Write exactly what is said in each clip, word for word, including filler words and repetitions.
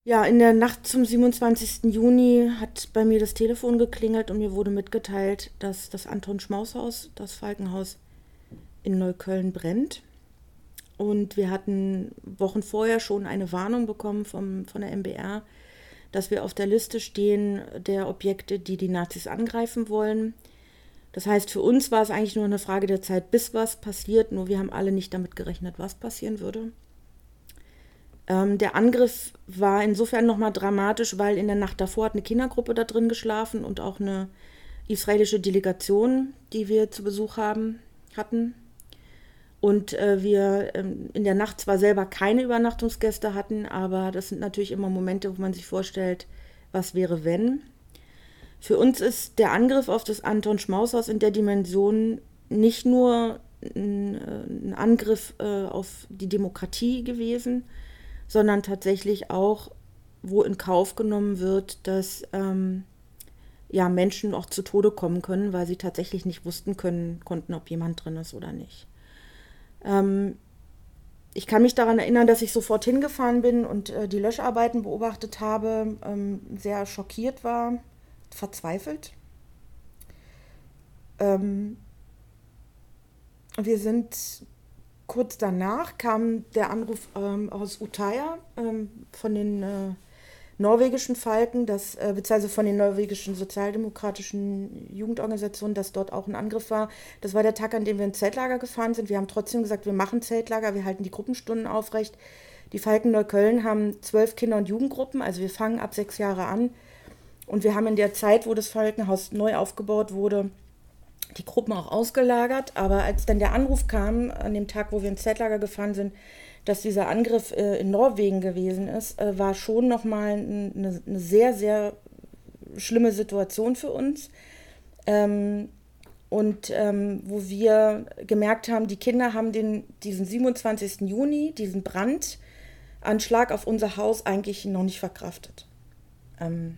Ja, in der Nacht zum siebenundzwanzigsten Juni hat bei mir das Telefon geklingelt und mir wurde mitgeteilt, dass das Anton-Schmaus-Haus, das Falkenhaus in Neukölln brennt. Und wir hatten Wochen vorher schon eine Warnung bekommen vom, von der M B R, dass wir auf der Liste stehen der Objekte, die die Nazis angreifen wollen. Das heißt, für uns war es eigentlich nur eine Frage der Zeit, bis was passiert, nur wir haben alle nicht damit gerechnet, was passieren würde. Ähm, der Angriff war insofern nochmal dramatisch, weil in der Nacht davor hat eine Kindergruppe da drin geschlafen und auch eine israelische Delegation, die wir zu Besuch haben, hatten. Und äh, wir ähm, in der Nacht zwar selber keine Übernachtungsgäste hatten, aber das sind natürlich immer Momente, wo man sich vorstellt, was wäre, wenn. Für uns ist der Angriff auf das Anton-Schmaus-Haus in der Dimension nicht nur ein, ein Angriff äh, auf die Demokratie gewesen, sondern tatsächlich auch, wo in Kauf genommen wird, dass ähm, ja, Menschen auch zu Tode kommen können, weil sie tatsächlich nicht wussten können, konnten, ob jemand drin ist oder nicht. Ähm, ich kann mich daran erinnern, dass ich sofort hingefahren bin und äh, die Löscharbeiten beobachtet habe, ähm, sehr schockiert war, verzweifelt. Ähm, wir sind kurz danach kam der Anruf ähm, aus Utøya ähm, von den äh, norwegischen Falken, das, äh, beziehungsweise von den norwegischen sozialdemokratischen Jugendorganisationen, dass dort auch ein Angriff war. Das war der Tag, an dem wir ins Zeltlager gefahren sind. Wir haben trotzdem gesagt, wir machen Zeltlager, wir halten die Gruppenstunden aufrecht. Die Falken Neukölln haben zwölf Kinder- und Jugendgruppen, also wir fangen ab sechs Jahre an. Und wir haben in der Zeit, wo das Falkenhaus neu aufgebaut wurde, die Gruppen auch ausgelagert. Aber als dann der Anruf kam, an dem Tag, wo wir ins Zeltlager gefahren sind, dass dieser Angriff äh, in Norwegen gewesen ist, äh, war schon nochmal eine, eine sehr, sehr schlimme Situation für uns. Ähm, und ähm, wo wir gemerkt haben, die Kinder haben den, diesen siebenundzwanzigsten Juni, diesen Brandanschlag auf unser Haus eigentlich noch nicht verkraftet. Ähm,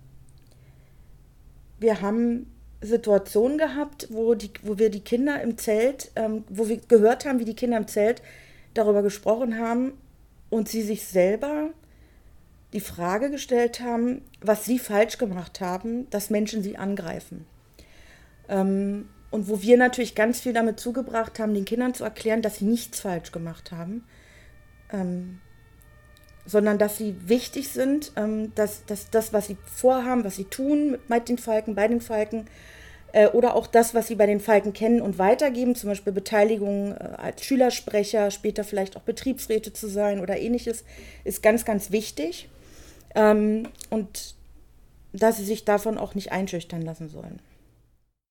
wir haben Situationen gehabt, wo, die, wo wir die Kinder im Zelt, ähm, wo wir gehört haben, wie die Kinder im Zelt darüber gesprochen haben und sie sich selber die Frage gestellt haben, was sie falsch gemacht haben, dass Menschen sie angreifen. Ähm, und wo wir natürlich ganz viel damit zugebracht haben, den Kindern zu erklären, dass sie nichts falsch gemacht haben, ähm, sondern dass sie wichtig sind, ähm, dass, dass das, was sie vorhaben, was sie tun mit den Falken, bei den Falken, äh, oder auch das, was sie bei den Falken kennen und weitergeben, zum Beispiel Beteiligung äh, als Schülersprecher, später vielleicht auch Betriebsräte zu sein oder ähnliches, ist ganz, ganz wichtig. Ähm, und dass sie sich davon auch nicht einschüchtern lassen sollen.